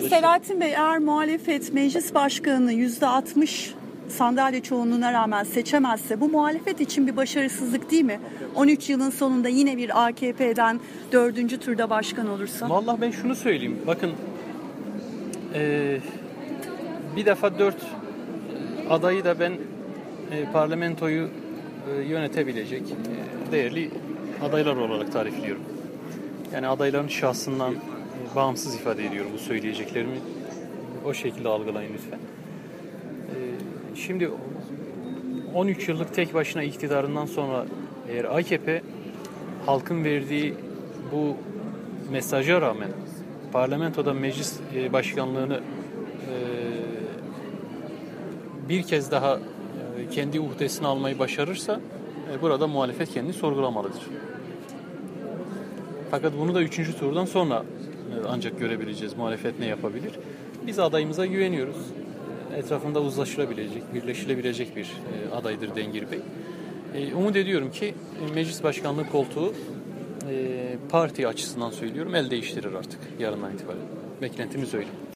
Selahattin Bey, eğer muhalefet meclis başkanını %60 sandalye çoğunluğuna rağmen seçemezse bu muhalefet için bir başarısızlık değil mi? 13 yılın sonunda yine bir AKP'den 4. turda başkan olursa. Vallahi ben şunu söyleyeyim. Bakın bir defa 4 adayı da ben parlamentoyu yönetebilecek değerli adaylar olarak tarifliyorum. Yani adayların şahsından bağımsız ifade ediyorum bu söyleyeceklerimi. O şekilde algılayın lütfen. Şimdi 13 yıllık tek başına iktidarından sonra eğer AKP halkın verdiği bu mesaja rağmen parlamentoda meclis başkanlığını bir kez daha kendi uhdesine almayı başarırsa burada muhalefet kendini sorgulamalıdır. Fakat bunu da 3. turdan sonra ancak görebileceğiz. Muhalefet ne yapabilir? Biz adayımıza güveniyoruz. Etrafında uzlaşılabilecek, birleşilebilecek bir adaydır Dengir Bey. Umut ediyorum ki meclis başkanlığı koltuğu parti açısından söylüyorum el değiştirir artık yarından itibaren. Beklentimiz öyle.